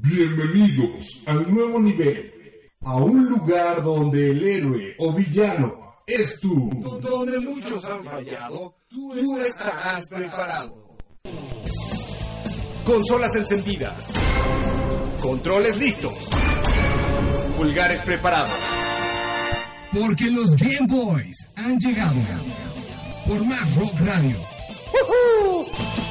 Bienvenidos al nuevo nivel, a un lugar donde el héroe o villano es tú. Donde muchos han fallado, tú estarás preparado. Consolas encendidas, controles listos, pulgares preparados. Porque los Game Boys han llegado por Más Rock Radio. ¡Woohoo!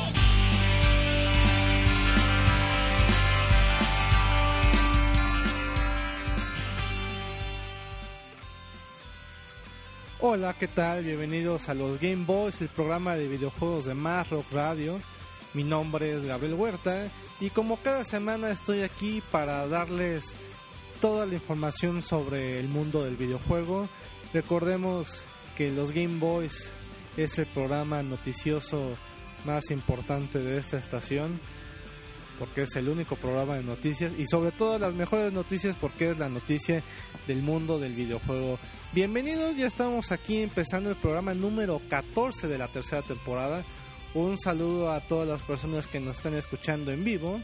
Hola, ¿qué tal? Bienvenidos a los Game Boys, el programa de videojuegos de Más Rock Radio. Mi nombre es Gabriel Huerta y como cada semana estoy aquí para darles toda la información sobre el mundo del videojuego. Recordemos que los Game Boys es el programa noticioso más importante de esta estación, porque es el único programa de noticias y sobre todo las mejores noticias porque es la noticia del mundo del videojuego. Bienvenidos, ya estamos aquí empezando el programa número 14 de la tercera temporada. Un saludo a todas las personas que nos están escuchando en vivo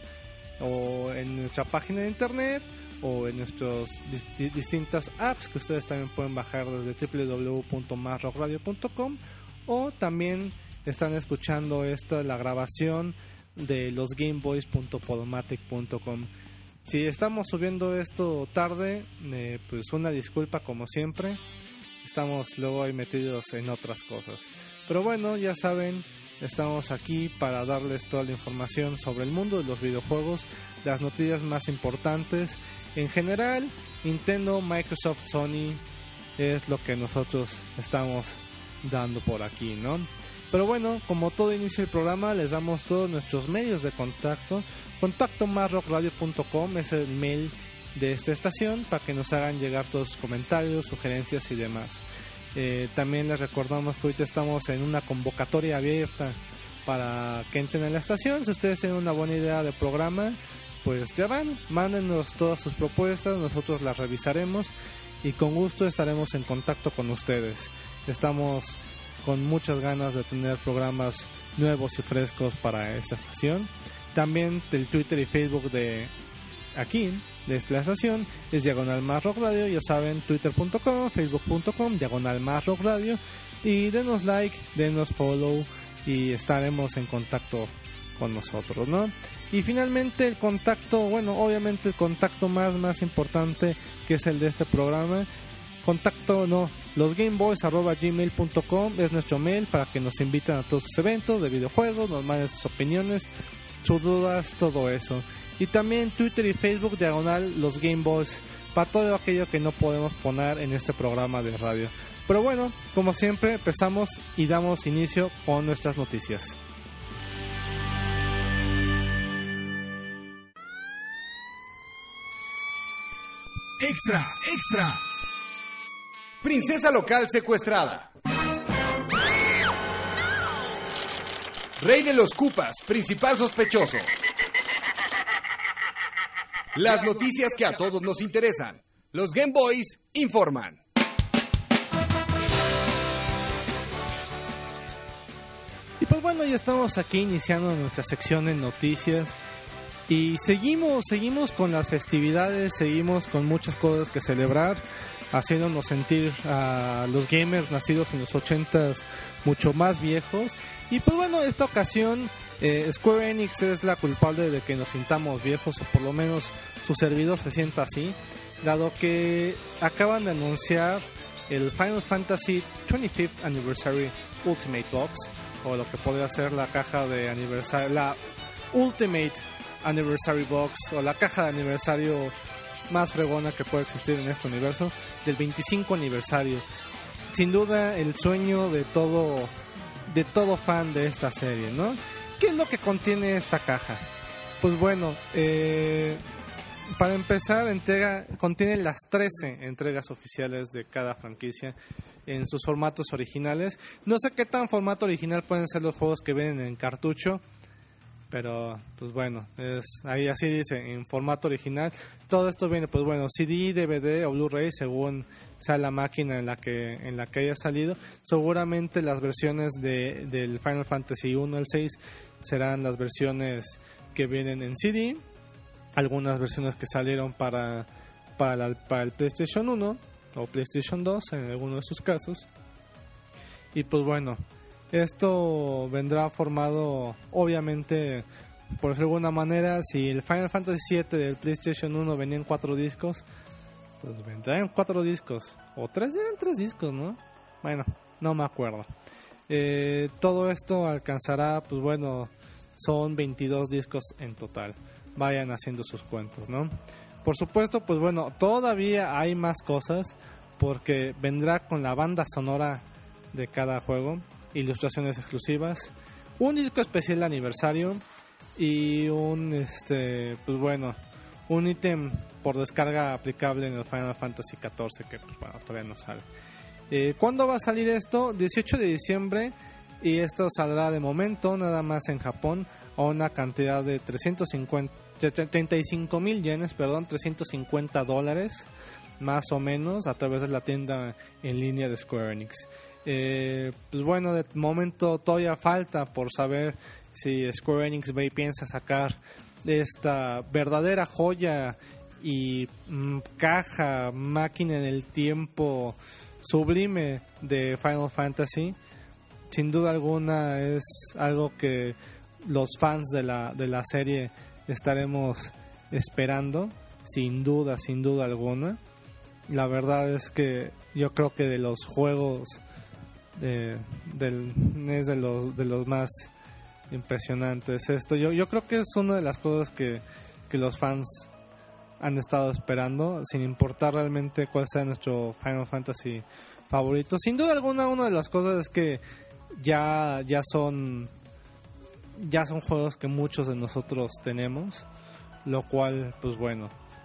o en nuestra página de internet o en nuestras distintas apps que ustedes también pueden bajar desde www.masrockradio.com, o también están escuchando la grabación de los gameboys.podomatic.com. Si estamos subiendo esto tarde, pues una disculpa como siempre. Estamos luego ahí metidos en otras cosas. Pero bueno, ya saben, estamos aquí para darles toda la información sobre el mundo de los videojuegos, las noticias más importantes. En general, Nintendo, Microsoft, Sony es lo que nosotros estamos dando por aquí, ¿no? Pero bueno, como todo inicio del programa, les damos todos nuestros medios de contacto. contacto@masrockradio.com es el mail de esta estación para que nos hagan llegar todos sus comentarios, sugerencias y demás. También les recordamos que ahorita estamos en una convocatoria abierta para que entren en la estación. Si ustedes tienen una buena idea de programa, pues ya van, mándenos todas sus propuestas, nosotros las revisaremos y con gusto estaremos en contacto con ustedes. Estamos con muchas ganas de tener programas nuevos y frescos para esta estación. También el Twitter y Facebook de aquí, de esta estación, es Diagonal Más Rock Radio. Ya saben, twitter.com, facebook.com, Diagonal Más Rock Radio. Y denos like, denos follow y estaremos en contacto con nosotros, ¿no? Y finalmente el contacto, bueno, obviamente el contacto más importante, que es el de este programa. losgameboys@gmail.com es nuestro mail para que nos inviten a todos sus eventos de videojuegos, nos manden sus opiniones, sus dudas, todo eso. Y también Twitter y Facebook diagonal los Game Boys para todo aquello que no podemos poner en este programa de radio. Pero bueno, como siempre empezamos y damos inicio con nuestras noticias. Extra, extra. Princesa local secuestrada. Rey de los Koopas, principal sospechoso. Las noticias que a todos nos interesan. Los Game Boys informan. Y pues bueno, ya estamos aquí iniciando nuestra sección de noticias. Y seguimos con las festividades, seguimos con muchas cosas que celebrar, haciéndonos sentir a los gamers nacidos en los 80s mucho más viejos. Y pues bueno, esta ocasión Square Enix es la culpable de que nos sintamos viejos, o por lo menos su servidor se sienta así, dado que acaban de anunciar el Final Fantasy 25th Anniversary Ultimate Box, o lo que podría ser la caja de aniversario, la Ultimate Anniversary Box, o la caja de aniversario más fregona que puede existir en este universo, del 25 aniversario. Sin duda el sueño de todo fan de esta serie, ¿no? ¿Qué es lo que contiene esta caja? Pues bueno, para empezar, contiene las 13 entregas oficiales de cada franquicia en sus formatos originales. No sé qué tan formato original pueden ser los juegos que vienen en cartucho, pero pues bueno, ahí así dice, en formato original. Todo esto viene, pues bueno, CD, DVD o Blu-ray, según sea la máquina en la que haya salido. Seguramente las versiones del Final Fantasy 1 al 6 serán las versiones que vienen en CD. algunas versiones que salieron para el PlayStation 1 o PlayStation 2 en alguno de sus casos. Y pues bueno, esto vendrá formado obviamente, por decirlo de alguna manera, si el Final Fantasy VII del PlayStation 1 venía en 4 discos, pues vendrá en 4 discos, o 3, eran 3 discos, ¿no? Bueno, no me acuerdo. Todo esto alcanzará, pues bueno, son 22 discos en total. Vayan haciendo sus cuentos, ¿no? Por supuesto, pues bueno, todavía hay más cosas, porque vendrá con la banda sonora de cada juego, ilustraciones exclusivas, un disco especial de aniversario y pues bueno, un ítem por descarga aplicable en el Final Fantasy XIV que pues bueno, todavía no sale. ¿Cuándo va a salir esto? 18 de diciembre, y esto saldrá de momento nada más en Japón a una cantidad de 35,000 yenes, $350 más o menos, a través de la tienda en línea de Square Enix. Pues bueno, de momento todavía falta por saber si Square Enix piensa sacar esta verdadera joya y caja, máquina del tiempo sublime de Final Fantasy. Sin duda alguna es algo que los fans de la serie estaremos esperando, sin duda alguna. La verdad es que yo creo que de los juegos es de los más impresionantes esto. Yo creo que es una de las cosas que los fans han estado esperando, sin importar realmente cuál sea nuestro Final Fantasy favorito. Sin duda alguna, una de las cosas es que ya son juegos que muchos de nosotros tenemos, lo cual pues bueno,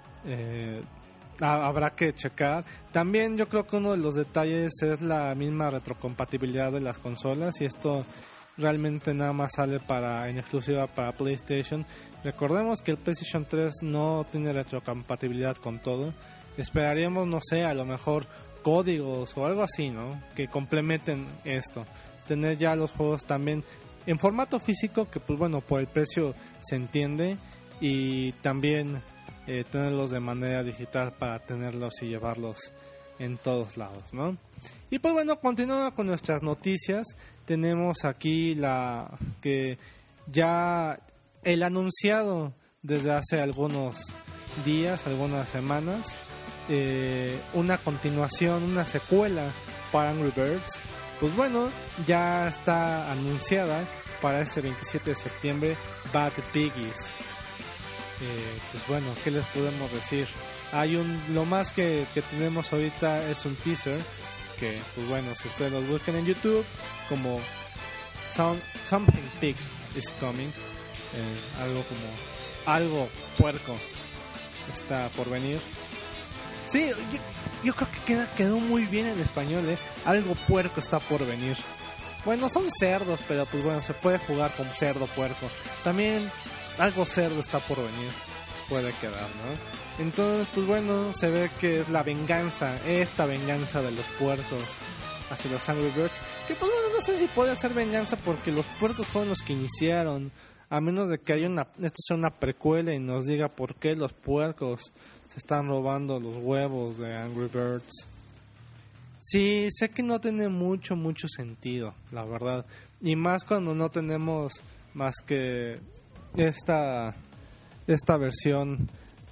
habrá que checar. También yo creo que uno de los detalles es la misma retrocompatibilidad de las consolas, y esto realmente nada más sale en exclusiva para PlayStation. Recordemos que el PlayStation 3 no tiene retrocompatibilidad con todo. Esperaríamos, no sé, a lo mejor códigos o algo así, ¿no? Que complementen esto. Tener ya los juegos también en formato físico, que pues bueno, por el precio se entiende, y también tenerlos de manera digital para tenerlos y llevarlos en todos lados, ¿no? Y pues bueno, continuando con nuestras noticias, tenemos aquí que ya el anunciado desde hace algunos días, algunas semanas, una continuación, una secuela para Angry Birds. Pues bueno, ya está anunciada para este 27 de septiembre, Bad Piggies. Pues bueno, ¿qué les podemos decir? Lo más que tenemos ahorita es un teaser, que pues bueno, si ustedes los buscan en YouTube como Something Pig is Coming, algo puerco está por venir. Sí, yo creo que quedó muy bien en español, algo puerco está por venir. Bueno, son cerdos, pero pues bueno, se puede jugar con cerdo puerco. También algo cerdo está por venir, puede quedar, ¿no? Entonces, pues bueno, se ve que es esta venganza de los puercos hacia los Angry Birds, que pues bueno, no sé si puede ser venganza porque los puercos fueron los que iniciaron, a menos de que esto sea una precuela y nos diga por qué los puercos se están robando los huevos de Angry Birds. Sí, sé que no tiene mucho sentido, la verdad, y más cuando no tenemos más que esta versión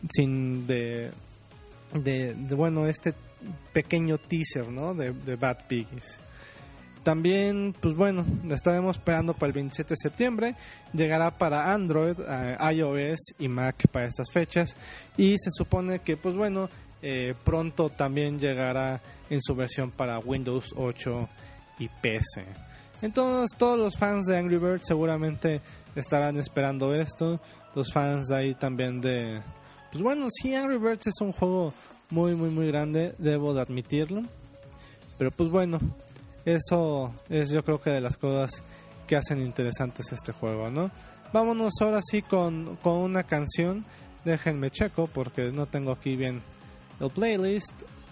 bueno, este pequeño teaser, ¿no? de Bad Piggies. También, pues bueno, la estaremos esperando para el 27 de septiembre. Llegará para Android, iOS y Mac para estas fechas. Y se supone que, pues bueno, pronto también llegará en su versión para Windows 8 y PC. Entonces, todos los fans de Angry Birds seguramente estarán esperando esto. Los fans de ahí también pues bueno, sí, Angry Birds es un juego muy grande, debo de admitirlo. Pero pues bueno, eso es yo creo que de las cosas que hacen interesantes este juego, ¿no? Vámonos ahora sí con una canción. Déjenme checo porque no tengo aquí bien el playlist.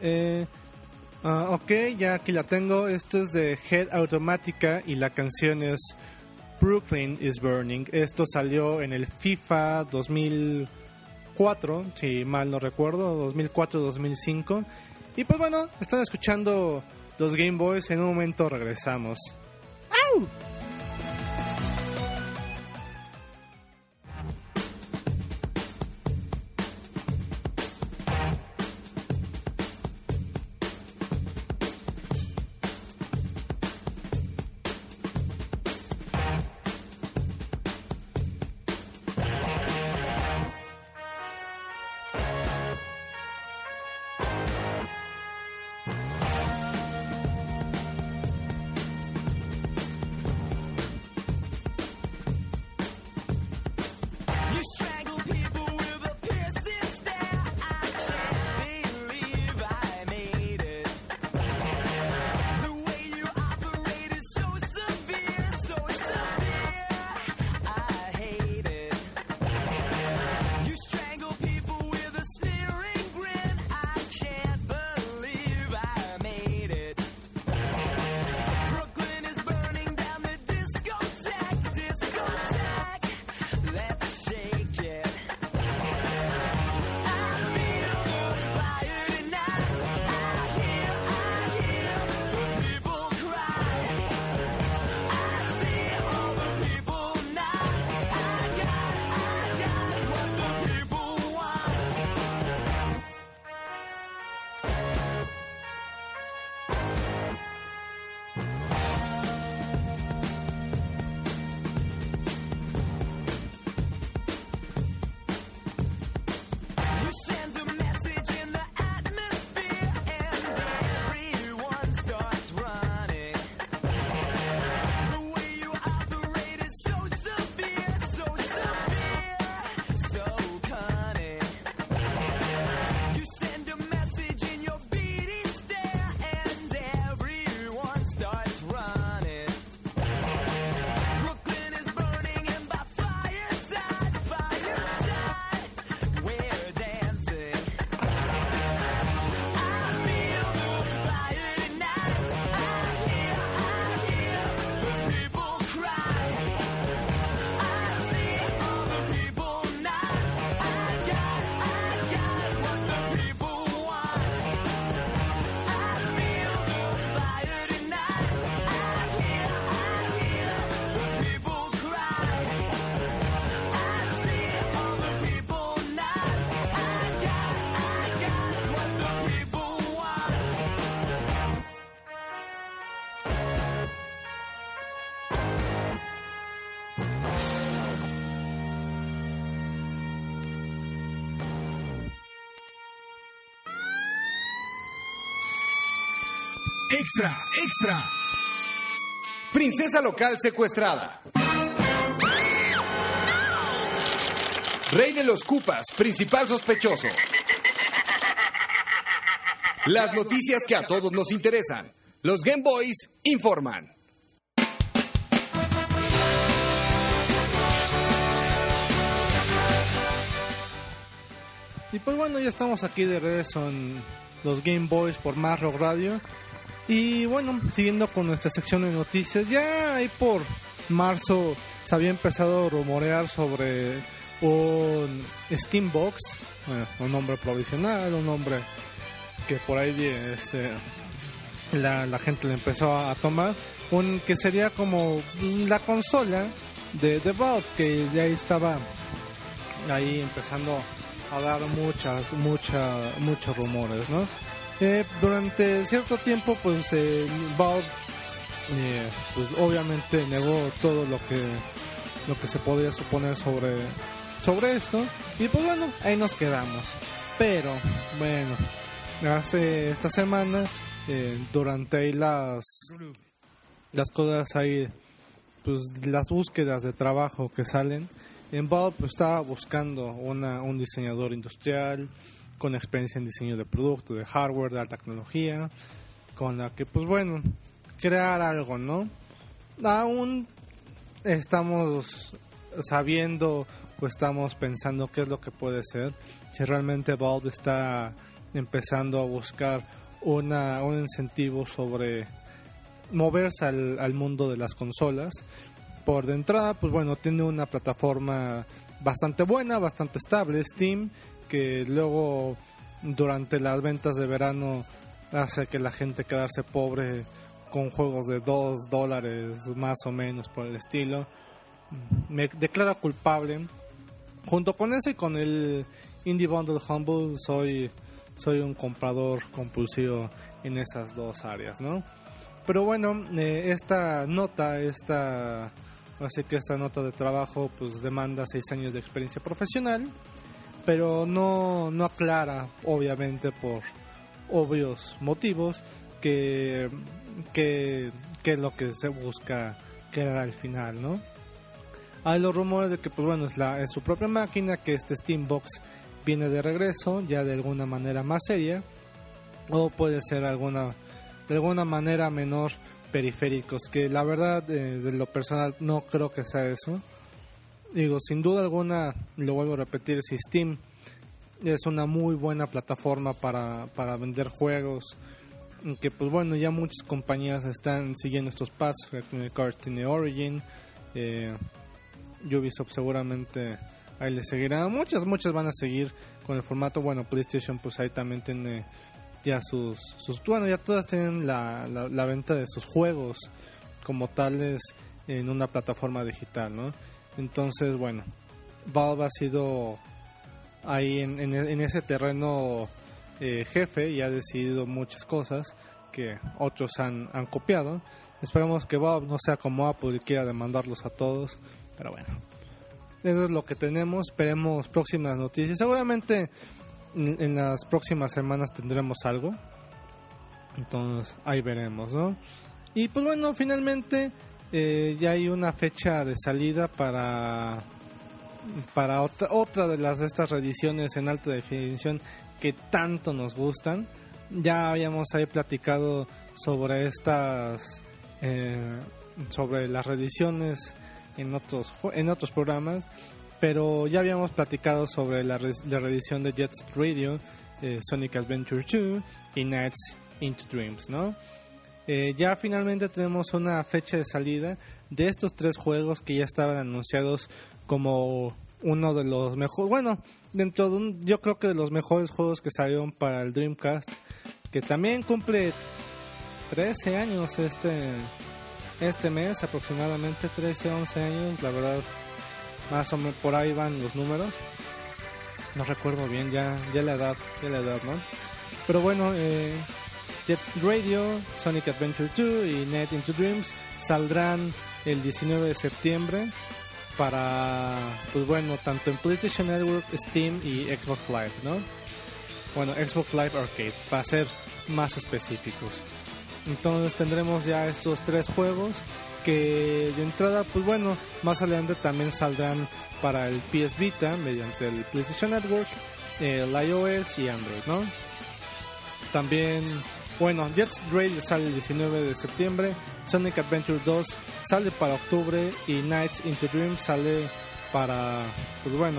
Ok, ya aquí la tengo. Esto es de Head Automatica y la canción es Brooklyn is Burning. Esto salió en el FIFA 2000. 2004, si mal no recuerdo, 2004-2005. Y pues bueno, están escuchando los Game Boys, en un momento regresamos. ¡Au! Extra, extra. Princesa local secuestrada. Rey de los Koopas, principal sospechoso. Las noticias que a todos nos interesan. Los Game Boys informan. Y pues bueno, ya estamos aquí de regreso en los Game Boys por Más Rock Radio. Y bueno, siguiendo con nuestra sección de noticias, ya ahí por marzo se había empezado a rumorear sobre un Steambox, un nombre provisional, un nombre que por ahí la gente le empezó a tomar, que sería como la consola de Valve, que ya estaba ahí empezando a dar muchos rumores, ¿no? Durante cierto tiempo, pues Valve, pues obviamente negó todo lo que se podía suponer sobre esto, y pues bueno, ahí nos quedamos. Pero bueno, hace esta semana, durante ahí las cosas ahí, pues las búsquedas de trabajo que salen, en Valve pues, estaba buscando un diseñador industrial con experiencia en diseño de producto, de hardware, de alta tecnología, con la que, pues bueno, crear algo, ¿no? Aún estamos sabiendo o estamos pensando qué es lo que puede ser, si realmente Valve está empezando a buscar un incentivo sobre moverse al mundo de las consolas. Por de entrada, pues bueno, tiene una plataforma bastante buena, bastante estable. Steam, que luego durante las ventas de verano hace que la gente quedarse pobre con juegos de $2 más o menos por el estilo. Me declaro culpable. Junto con eso y con el Indie Bundle Humble soy un comprador compulsivo en esas dos áreas, ¿no? Pero bueno, esta nota de trabajo pues demanda 6 años de experiencia profesional, pero no aclara, obviamente por obvios motivos, que es lo que se busca crear al final, ¿no? Hay los rumores de que pues bueno, es su propia máquina, que este Steambox viene de regreso, ya de alguna manera más seria, o puede ser de alguna manera menor periféricos, que la verdad de lo personal no creo que sea eso. Digo, sin duda alguna, lo vuelvo a repetir, si Steam es una muy buena plataforma para vender juegos, que pues bueno, ya muchas compañías están siguiendo estos pasos. Electronic Arts tiene Origin, Ubisoft seguramente ahí le seguirá, muchas van a seguir con el formato. Bueno, PlayStation pues ahí también tiene ya bueno, ya todas tienen la venta de sus juegos como tales en una plataforma digital, ¿no? Entonces, bueno, Valve ha sido ahí en ese terreno jefe y ha decidido muchas cosas que otros han copiado. Esperemos que Valve no sea como Apple y quiera demandarlos a todos, pero bueno, eso es lo que tenemos. Esperemos próximas noticias. Seguramente en las próximas semanas tendremos algo, entonces ahí veremos, ¿no? Y pues bueno, finalmente ya hay una fecha de salida para otra de estas reediciones en alta definición que tanto nos gustan. Ya habíamos ahí platicado sobre sobre las reediciones en otros programas, pero ya habíamos platicado sobre la reedición de Jet Set Radio, Sonic Adventure 2 y Nights into Dreams, ¿no? Ya finalmente tenemos una fecha de salida de estos 3 juegos que ya estaban anunciados como uno de los mejores, bueno, yo creo que de los mejores juegos que salieron para el Dreamcast, que también cumple 13 años este mes, aproximadamente 13-11 años, la verdad, más o menos por ahí van los números, no recuerdo bien ya la edad, ¿no? Pero bueno, Jet Set Radio, Sonic Adventure 2 y Night into Dreams saldrán el 19 de septiembre para, pues bueno, tanto en PlayStation Network, Steam y Xbox Live, ¿no? Bueno, Xbox Live Arcade, para ser más específicos. Entonces tendremos ya estos 3 juegos que de entrada, pues bueno, más adelante también saldrán para el PS Vita mediante el PlayStation Network, el iOS y Android, ¿no? También, bueno, Jet Set Radio sale el 19 de septiembre, Sonic Adventure 2 sale para octubre y Nights into Dreams sale para, pues bueno,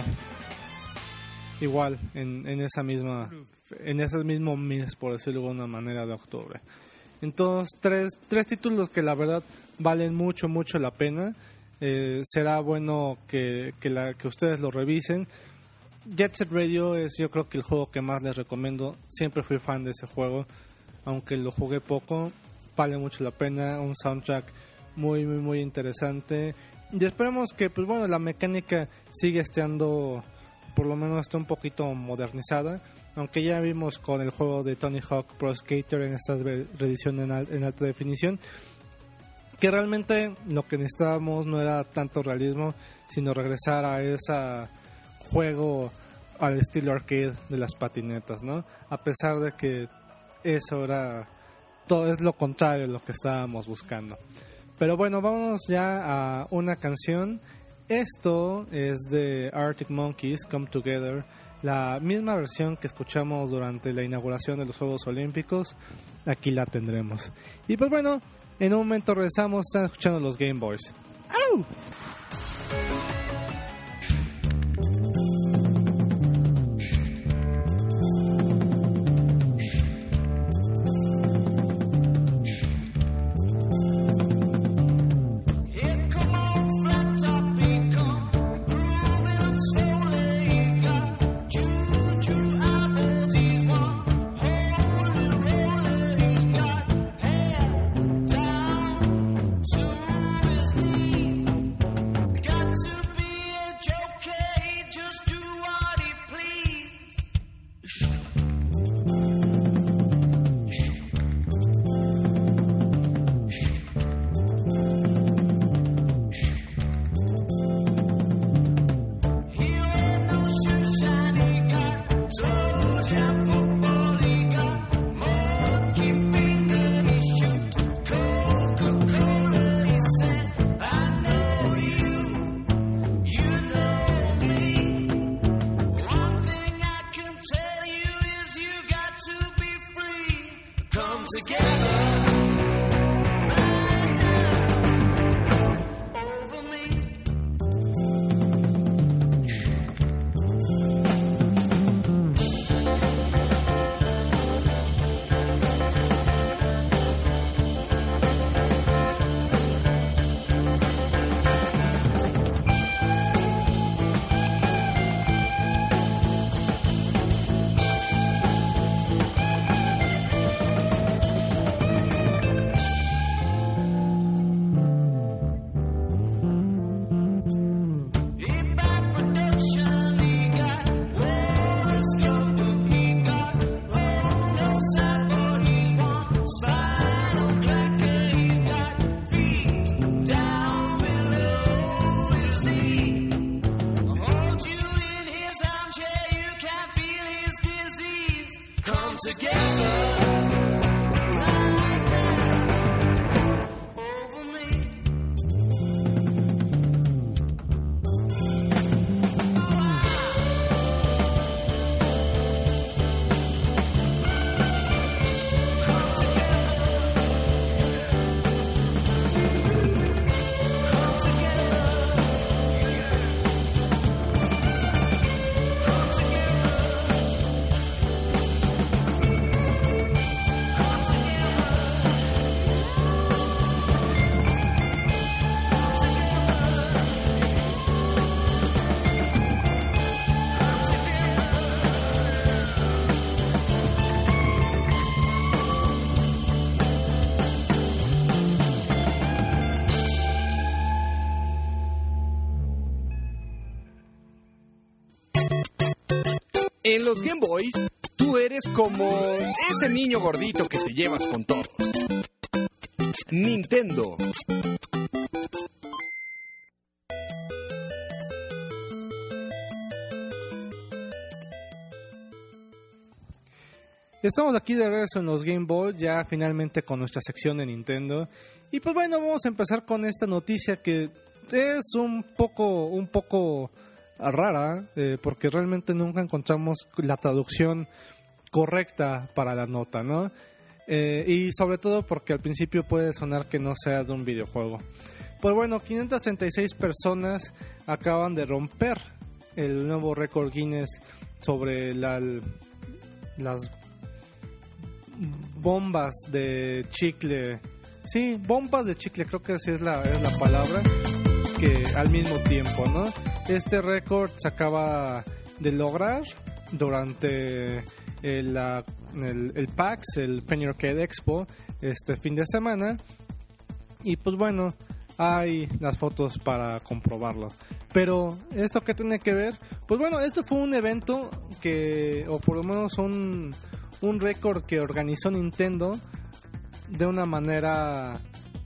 igual en ese mismo mes, por decirlo de alguna manera, de octubre. Entonces, tres títulos que la verdad valen mucho la pena. Será bueno que ustedes lo revisen. Jet Set Radio es, yo creo que el juego que más les recomiendo. Siempre fui fan de ese juego, aunque lo jugué poco. Vale mucho la pena. Un soundtrack muy interesante. Y esperemos que, pues bueno, la mecánica sigue estando, por lo menos esté un poquito modernizada. Aunque ya vimos con el juego de Tony Hawk Pro Skater en esta reedición en alta definición, que realmente lo que necesitábamos no era tanto realismo, sino regresar a ese juego al estilo arcade de las patinetas, ¿no? A pesar de que eso era todo, es lo contrario de lo que estábamos buscando. Pero bueno, vamos ya a una canción. Esto es de Arctic Monkeys, Come Together, la misma versión que escuchamos durante la inauguración de los Juegos Olímpicos. Aquí la tendremos. Y pues bueno, en un momento regresamos. Están escuchando los Game Boys. ¡Au! Come on, flat top, come grooving up. En los Game Boys, tú eres como ese niño gordito que te llevas con todos. Nintendo. Estamos aquí de regreso en los Game Boy, ya finalmente con nuestra sección de Nintendo. Y pues bueno, vamos a empezar con esta noticia que es un poco rara, porque realmente nunca encontramos la traducción correcta para la nota, ¿no? Y sobre todo porque al principio puede sonar que no sea de un videojuego. Pues bueno, 536 personas acaban de romper el nuevo récord Guinness sobre las bombas de chicle. Sí, bombas de chicle, creo que así es la palabra, que al mismo tiempo, ¿no? Este récord se acaba de lograr durante el PAX, el Penny Arcade Expo, este fin de semana. Y pues bueno, hay las fotos para comprobarlo. Pero, ¿esto qué tiene que ver? Pues bueno, esto fue un evento que, o por lo menos un récord que organizó Nintendo de una manera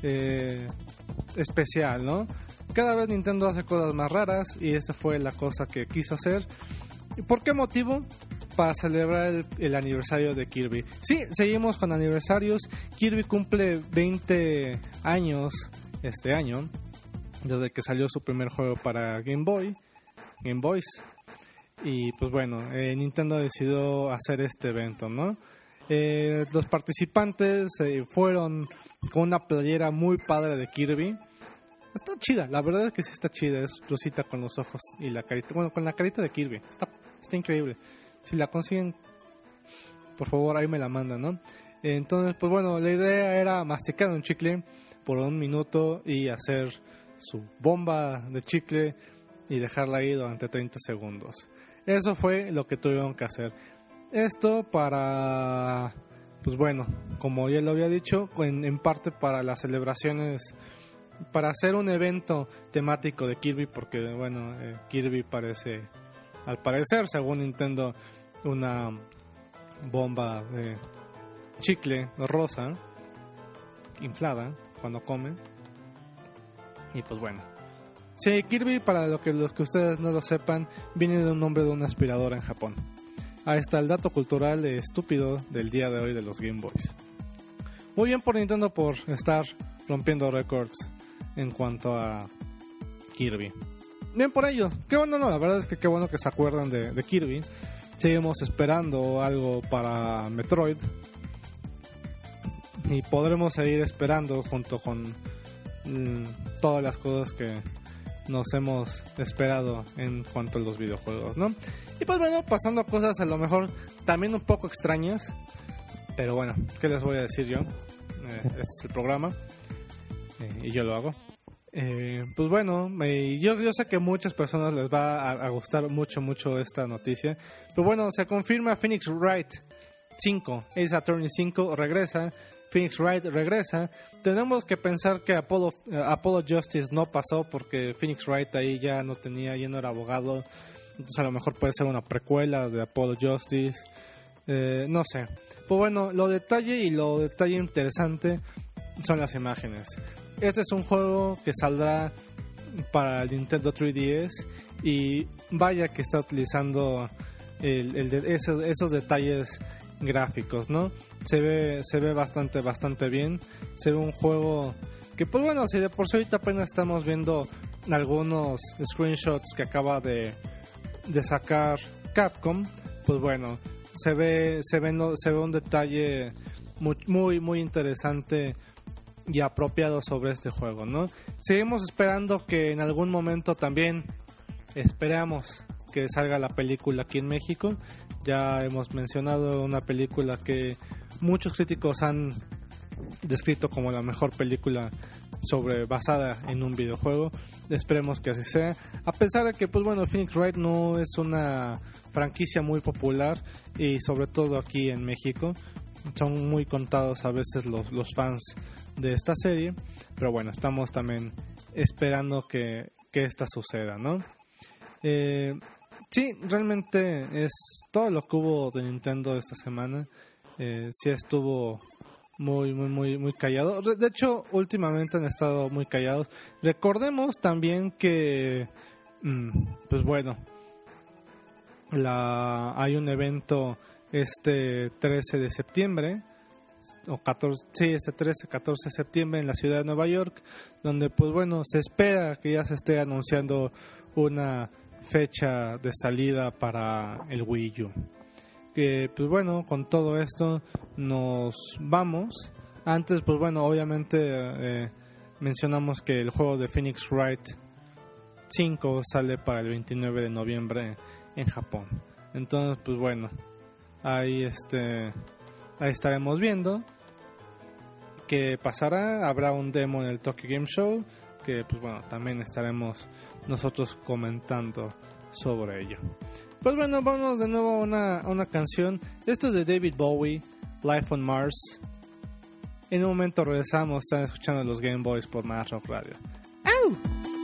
especial, ¿no? Cada vez Nintendo hace cosas más raras y esta fue la cosa que quiso hacer. ¿Y por qué motivo? Para celebrar el aniversario de Kirby. Sí, seguimos con aniversarios. Kirby cumple 20 años este año, desde que salió su primer juego para Game Boys. Y pues bueno, Nintendo decidió hacer este evento, ¿no? Los participantes fueron con una playera muy padre de Kirby. Está chida, la verdad es que sí está chida. Es rosita con los ojos y la carita. Bueno, con la carita de Kirby. Está increíble. Si la consiguen, por favor, ahí me la mandan, ¿no? Entonces, pues bueno, la idea era masticar un chicle por 1 minuto y hacer su bomba de chicle y dejarla ahí durante 30 segundos. Eso fue lo que tuvieron que hacer. Esto para, pues bueno, como ya lo había dicho, en parte para las celebraciones, para hacer un evento temático de Kirby, porque bueno, Kirby parece, al parecer, según Nintendo, una bomba de chicle rosa inflada cuando come. Y pues bueno, sí, Kirby, para los que ustedes no lo sepan, viene de un nombre de una aspiradora en Japón. Ahí está el dato cultural estúpido del día de hoy de los Game Boys. Muy bien por Nintendo por estar rompiendo récords en cuanto a Kirby. Bien por ello. Qué bueno, no, la verdad es que qué bueno que se acuerdan de Kirby. Seguimos esperando algo para Metroid. Y podremos seguir esperando junto con todas las cosas que nos hemos esperado en cuanto a los videojuegos, ¿no? Y pues bueno, pasando a cosas a lo mejor también un poco extrañas, pero bueno, ¿qué les voy a decir yo? Este es el programa y yo lo hago. Pues bueno, yo sé que a muchas personas les va a gustar mucho esta noticia, pero bueno, se confirma Phoenix Wright 5, Ace Attorney 5 regresa. Phoenix Wright regresa. Tenemos que pensar que Apollo Justice no pasó porque Phoenix Wright ahí ya no era abogado. Entonces a lo mejor puede ser una precuela de Apollo Justice. No sé. Pues bueno, lo detalle interesante son las imágenes. Este es un juego que saldrá para el Nintendo 3DS y vaya que está utilizando esos detalles gráficos, ¿no? Se ve bastante bien. Se ve un juego que, pues bueno, si de por sí ahorita apenas estamos viendo algunos screenshots que acaba de sacar Capcom, pues bueno, se ve un detalle muy interesante y apropiado sobre este juego, ¿no? Seguimos esperando que en algún momento también esperamos que salga la película aquí en México. Ya hemos mencionado una película que muchos críticos han descrito como la mejor película basada en un videojuego. Esperemos que así sea, a pesar de que, pues bueno, Phoenix Wright no es una franquicia muy popular, y sobre todo aquí en México son muy contados a veces los fans de esta serie, pero bueno, estamos también esperando que esta suceda, ¿no? Sí, realmente es todo lo que hubo de Nintendo esta semana. Sí estuvo muy callado. De hecho, últimamente han estado muy callados. Recordemos también que pues bueno, hay un evento este 13 de septiembre o 14, sí, este 13-14 de septiembre en la ciudad de Nueva York, donde pues bueno, se espera que ya se esté anunciando una fecha de salida para el Wii U. Que pues bueno, con todo esto nos vamos. Antes, pues bueno, obviamente mencionamos que el juego de Phoenix Wright 5 sale para el 29 de noviembre en Japón. Entonces, pues bueno, ahí estaremos viendo qué pasará. Habrá un demo en el Tokyo Game Show que pues bueno, también estaremos nosotros comentando sobre ello. Pues bueno, vamos de nuevo a una canción. Esto es de David Bowie, Life on Mars. En un momento regresamos. Están escuchando los Game Boys por Más Rock Radio. ¡Au!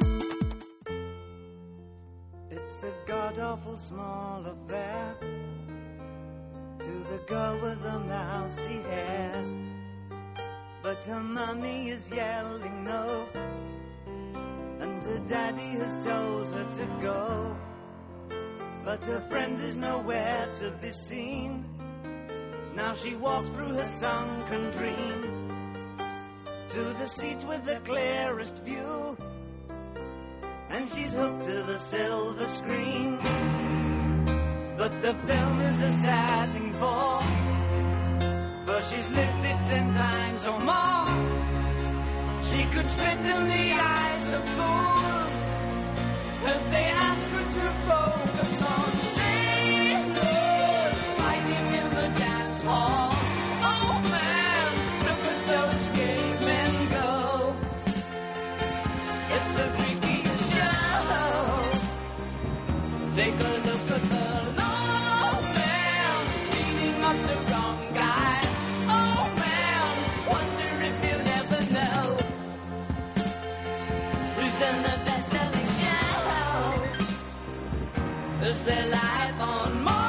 It's a god-awful small affair to the girl with the mousy hair, but her mommy is yelling no, and her daddy has told her to go. But her friend is nowhere to be seen. Now she walks through her sunken dream to the seat with the clearest view, and she's hooked to the silver screen. But the film is a sad thing for she's lived it 10 times or more. She could spit in the eyes of fools if they ask her to focus on sailors fighting in the dance hall. Oh man, look at those cavemen go. It's the freakiest show. Take a look at the low man beating up the wrong guy. Oh man, wonder if you'll ever know who's in the best-selling show. Is their life on Mars?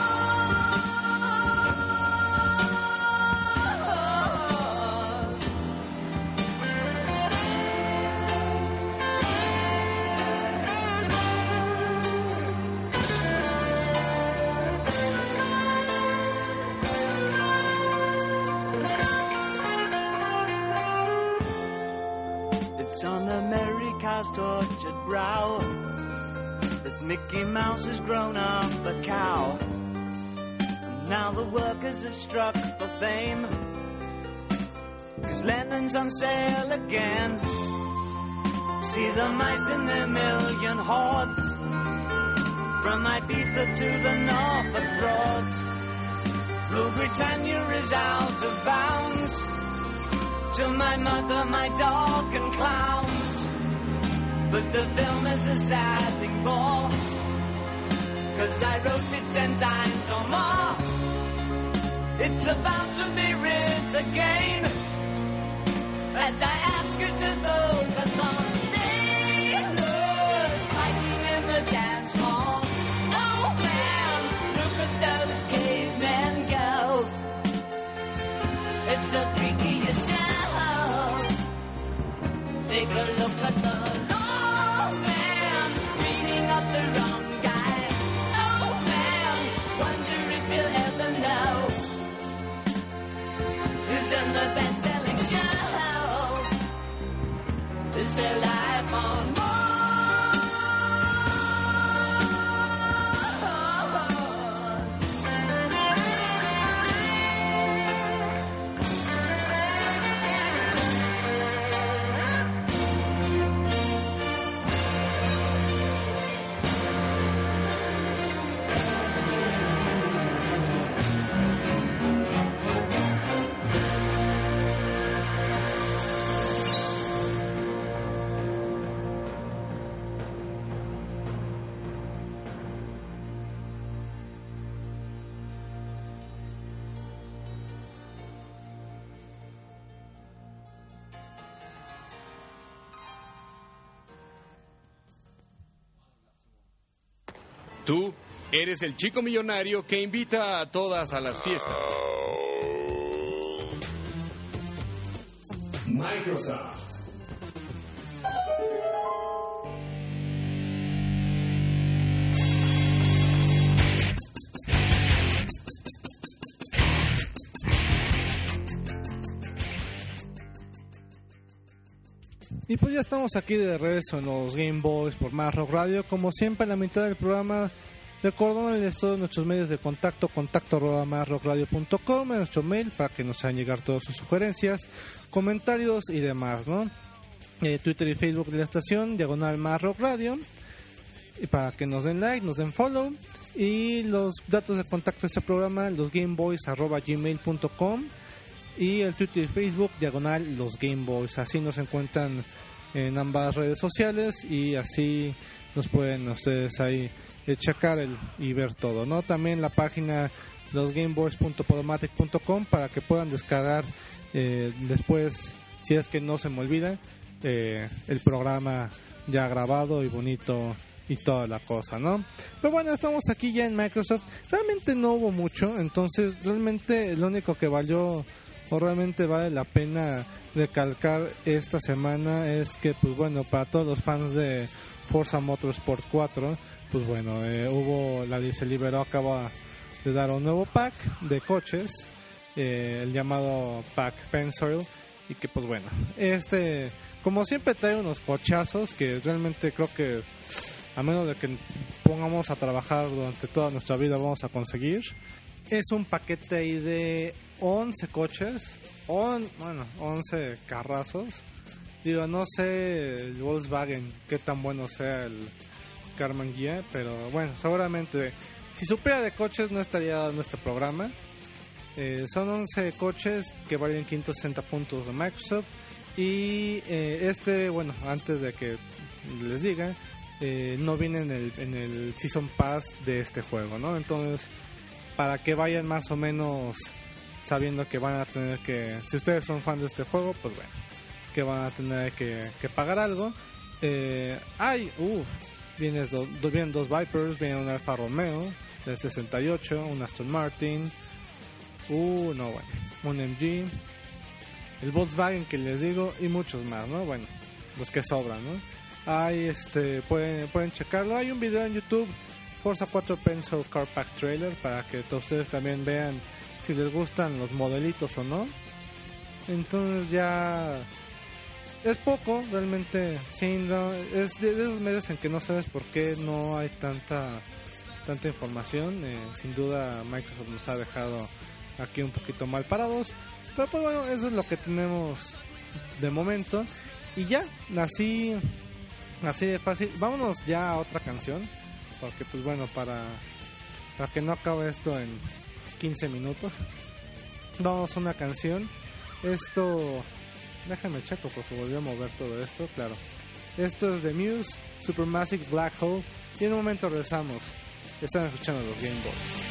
It's on America's tortured brow that Mickey Mouse has grown up a cow. And now the workers have struck for fame, 'cause Lennon's on sale again. See the mice in their million hordes, from Ibiza to the Norfolk Broads. Rule Britannia is out of bounds, to my mother, my dog and clowns. But the film is a sad thing for, 'cause I wrote it 10 times or more. It's about to be writ again, as I ask you to focus on sailors fighting in the dance hall. Oh man, look at those cavemen go. It's the freakiest show. Take a look at the low man beating up the wrong guy. Oh man, wonder if you'll ever know than the best-selling show. Is their life on Mars? Tú eres el chico millonario que invita a todas a las fiestas. Microsoft. Y pues ya estamos aquí de regreso en los Game Boys por Más Rock Radio. Como siempre, en la mitad del programa, recordándoles todos nuestros medios de contacto, contacto@másrockradio.com, en nuestro mail para que nos hagan llegar todas sus sugerencias, comentarios y demás, ¿no? Twitter y Facebook de la estación, diagonal Más Rock Radio, y para que nos den like, nos den follow. Y los datos de contacto de este programa, losgameboys@gmail.com, y el Twitter y Facebook, diagonal Los Game Boys. Así nos encuentran en ambas redes sociales y así nos pueden ustedes ahí checar y ver todo, ¿no? También la página losgameboys.podomatic.com para que puedan descargar después, si es que no se me olvida, el programa ya grabado y bonito y toda la cosa, ¿no? Pero bueno, estamos aquí ya en Microsoft. Realmente no hubo mucho, entonces realmente lo único que valió o realmente vale la pena recalcar esta semana es que, pues bueno, para todos los fans de Forza Motorsport 4, pues bueno, se liberó, acaba de dar un nuevo pack de coches, el llamado Pack Pencil, y que pues bueno, como siempre trae unos cochazos que realmente creo que a menos de que pongamos a trabajar durante toda nuestra vida vamos a conseguir. Es un paquete ahí de 11 coches, 11 carrazos. Digo, no sé el Volkswagen qué tan bueno sea el Karmann Ghia, pero bueno, seguramente si supiera de coches no estaría dando este programa. Son 11 coches que valen 560 puntos de Microsoft. Y bueno, antes de que les diga, no viene en el Season Pass de este juego, ¿no? Entonces, para que vayan más o menos sabiendo que van a tener que, si ustedes son fans de este juego, pues bueno, que van a tener que pagar algo. Vienen dos Vipers, viene un Alfa Romeo del 68, un Aston Martin, un MG, el Volkswagen que les digo, y muchos más, ¿no? Bueno, los que sobran, ¿no? Pueden checarlo. Hay un video en YouTube, Forza 4 Pencil Car Pack Trailer, para que todos ustedes también vean si les gustan los modelitos o no. Entonces ya es poco, realmente. Sí, no, es de esos medios en que no sabes por qué no hay tanta información. Sin duda Microsoft nos ha dejado aquí un poquito mal parados, pero pues bueno, eso es lo que tenemos de momento. Y ya, así de fácil. Vámonos ya a otra canción, porque pues bueno, para que no acabe esto en 15 minutos, vamos a una canción. Déjame checo porque volví a mover todo esto, claro. Esto es de Muse, Supermassive Black Hole, y en un momento regresamos. Están escuchando los Game Boys.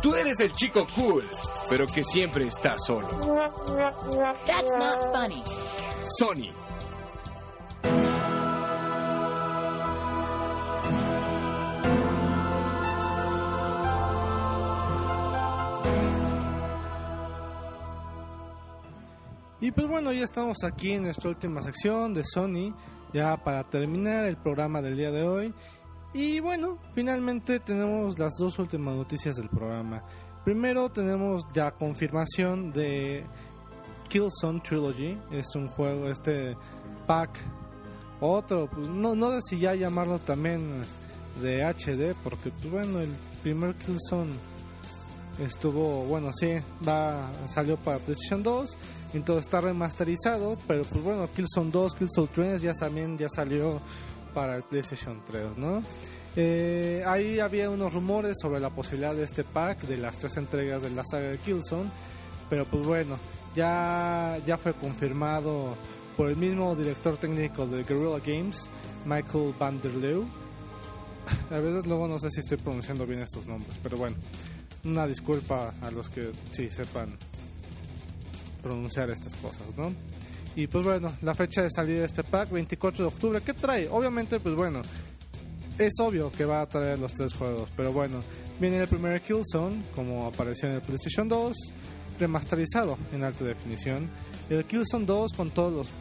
Tú eres el chico cool, pero que siempre está solo. That's not funny. Sony. Y pues bueno, ya estamos aquí en nuestra última sección de Sony, ya para terminar el programa del día de hoy. Y bueno, finalmente tenemos las dos últimas noticias del programa. Primero tenemos ya confirmación de Killzone Trilogy, es un juego, este pack, otro, pues no sé si ya llamarlo también de HD, porque pues bueno, el primer Killzone estuvo, bueno, sí, salió para PlayStation 2, entonces está remasterizado, pero pues bueno, Killzone 2, Killzone 3 ya salió para el PlayStation 3, ¿no? Ahí había unos rumores sobre la posibilidad de este pack de las 3 entregas de la saga de Killzone, pero pues bueno, ya fue confirmado por el mismo director técnico de Guerrilla Games, Michael van der Leeuw. A veces luego no sé si estoy pronunciando bien estos nombres, pero bueno, una disculpa a los que sí sepan pronunciar estas cosas, ¿no? Y pues bueno, la fecha de salida de este pack, 24 de octubre, ¿qué trae? Obviamente, pues bueno, es obvio que va a traer los 3 juegos, pero bueno, viene el primer Killzone, como apareció en el PlayStation 2, remasterizado en alta definición. El Killzone 2 con todos los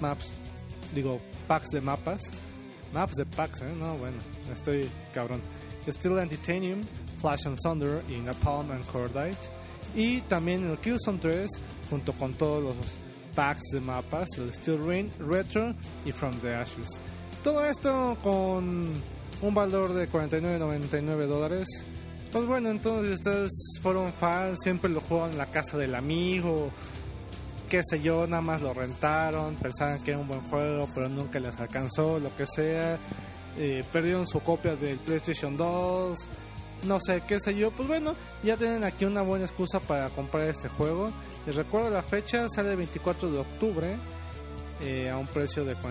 packs de mapas. Maps de packs, no, bueno, estoy cabrón. Steel and Titanium, Flash and Thunder y Napalm and Cordite. Y también el Killzone 3 junto con todos los packs de mapas, el Steel Rain, Retro y From the Ashes. Todo esto con un valor de $49.99. Pues bueno, entonces ustedes fueron fans, siempre lo jugaban en la casa del amigo, qué sé yo, nada más lo rentaron, pensaban que era un buen juego, pero nunca les alcanzó, lo que sea, perdieron su copia del PlayStation 2, no sé, qué sé yo, pues bueno, ya tienen aquí una buena excusa para comprar este juego. Les recuerdo la fecha, sale el 24 de octubre a un precio de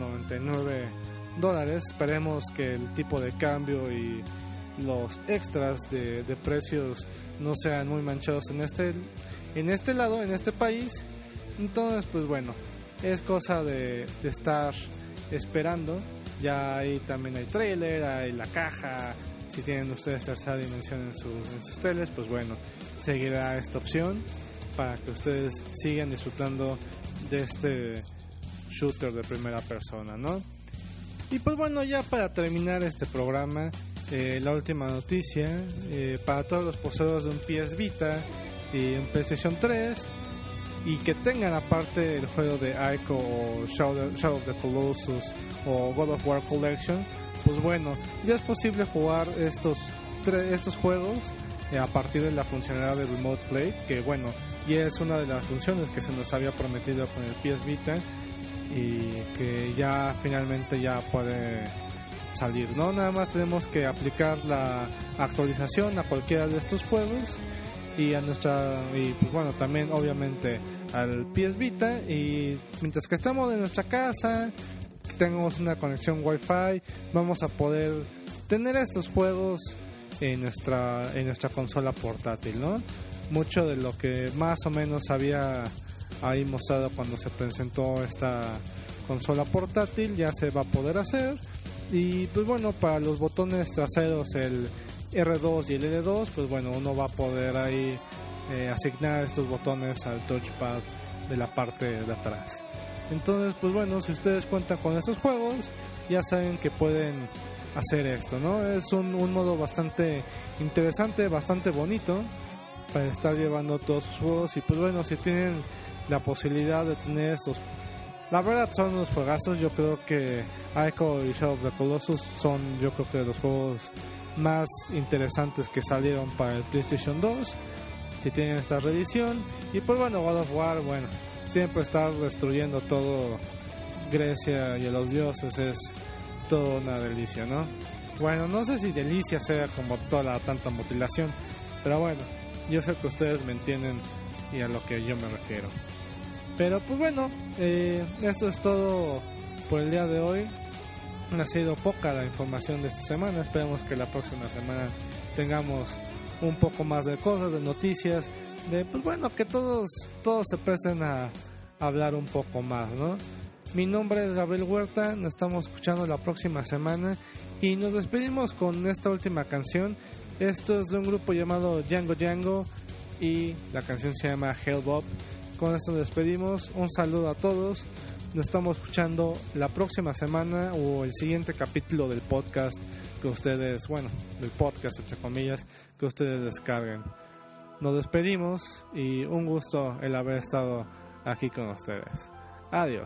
$49.99. Esperemos que el tipo de cambio y los extras de precios no sean muy manchados en este lado, en este país. Entonces pues bueno, es cosa de estar esperando. Ya ahí también hay trailer, hay la caja. Si tienen ustedes tercera dimensión en sus teles, pues bueno, seguirá esta opción para que ustedes sigan disfrutando de este shooter de primera persona, ¿no? Y pues bueno, ya para terminar este programa, la última noticia, para todos los poseedores de un PS Vita y un PlayStation 3 y que tengan aparte el juego de Ico o Shadow of the Colossus o God of War Collection, pues bueno, ya es posible jugar estos juegos a partir de la funcionalidad de Remote Play, que bueno, ya es una de las funciones que se nos había prometido con el PS Vita y que ya finalmente ya puede salir, ¿no? Nada más tenemos que aplicar la actualización a cualquiera de estos juegos y pues bueno, también obviamente al PS Vita, y mientras que estamos en nuestra casa, que tengamos una conexión Wi-Fi, vamos a poder tener estos juegos en nuestra consola portátil, ¿no? Mucho de lo que más o menos había ahí mostrado cuando se presentó esta consola portátil ya se va a poder hacer. Y pues bueno, para los botones traseros, el R2 y el L2, pues bueno, uno va a poder ahí asignar estos botones al touchpad de la parte de atrás. Entonces pues bueno, si ustedes cuentan con estos juegos, ya saben que pueden hacer esto, ¿no? Es un modo bastante interesante, bastante bonito para estar llevando todos sus juegos. Y pues bueno, si tienen la posibilidad de tener estos, la verdad son unos juegazos. Yo creo que Ico y Shadow of the Colossus son, yo creo que de los juegos más interesantes que salieron para el PlayStation 2, si tienen esta reedición. Y pues bueno, God of War, bueno, siempre estar destruyendo todo Grecia y a los dioses es toda una delicia, ¿no? Bueno, no sé si delicia sea como toda la tanta mutilación, pero bueno, yo sé que ustedes me entienden y a lo que yo me refiero. Pero pues bueno, esto es todo por el día de hoy. Ha sido poca la información de esta semana. Esperemos que la próxima semana tengamos un poco más de cosas, de noticias, de pues bueno, que todos se presten a hablar un poco más, ¿no? Mi nombre es Gabriel Huerta, nos estamos escuchando la próxima semana y nos despedimos con esta última canción. Esto es de un grupo llamado Django Django y la canción se llama Hell Bob. Con esto nos despedimos, un saludo a todos, nos estamos escuchando la próxima semana o el siguiente capítulo del podcast que ustedes, bueno, del podcast entre comillas, que ustedes descarguen. Nos despedimos y un gusto el haber estado aquí con ustedes. Adiós.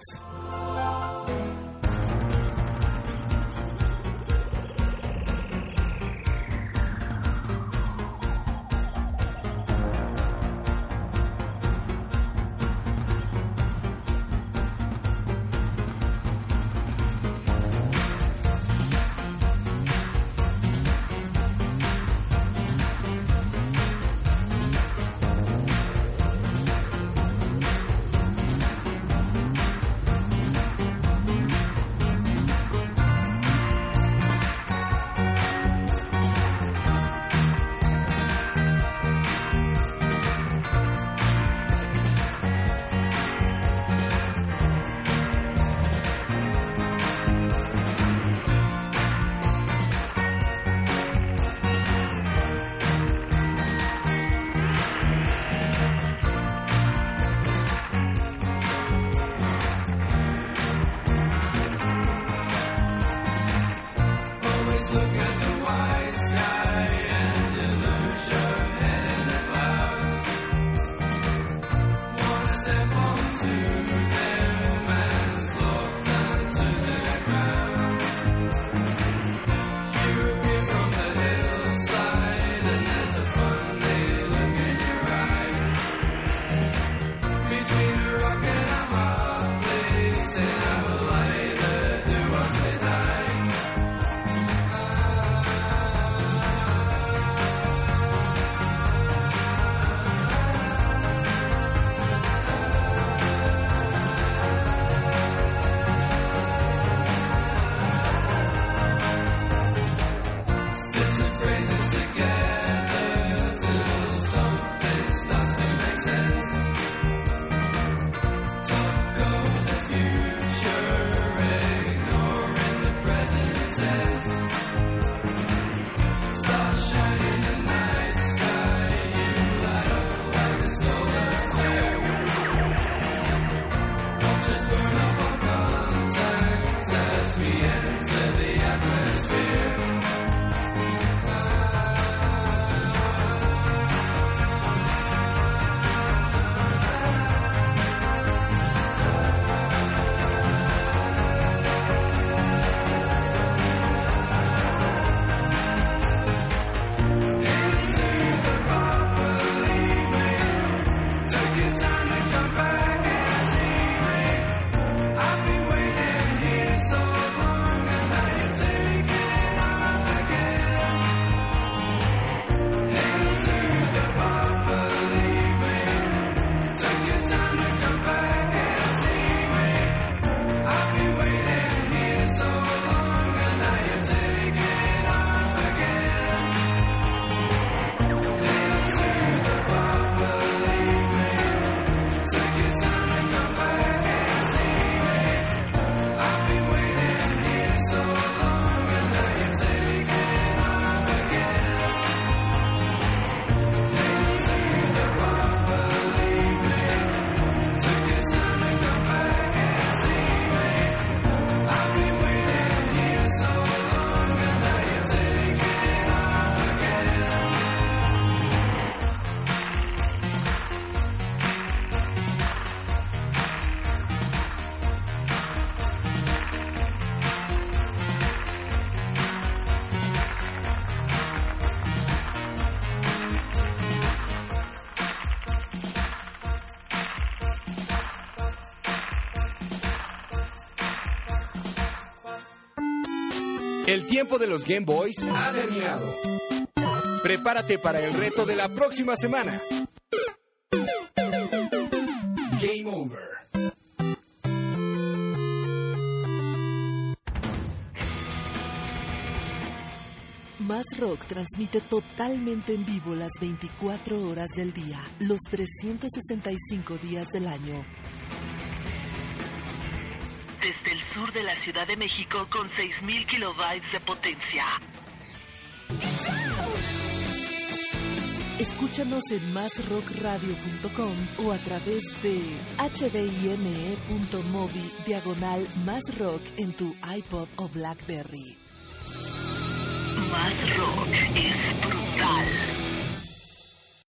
El tiempo de los Game Boys ha terminado. Prepárate para el reto de la próxima semana. Game over. Más Rock transmite totalmente en vivo las 24 horas del día, los 365 días del año. Desde el sur de la Ciudad de México con 6,000 kilobytes de potencia. Escúchanos en másrockradio.com o a través de hdime.mobi/másrock en tu iPod o BlackBerry. Más Rock es brutal.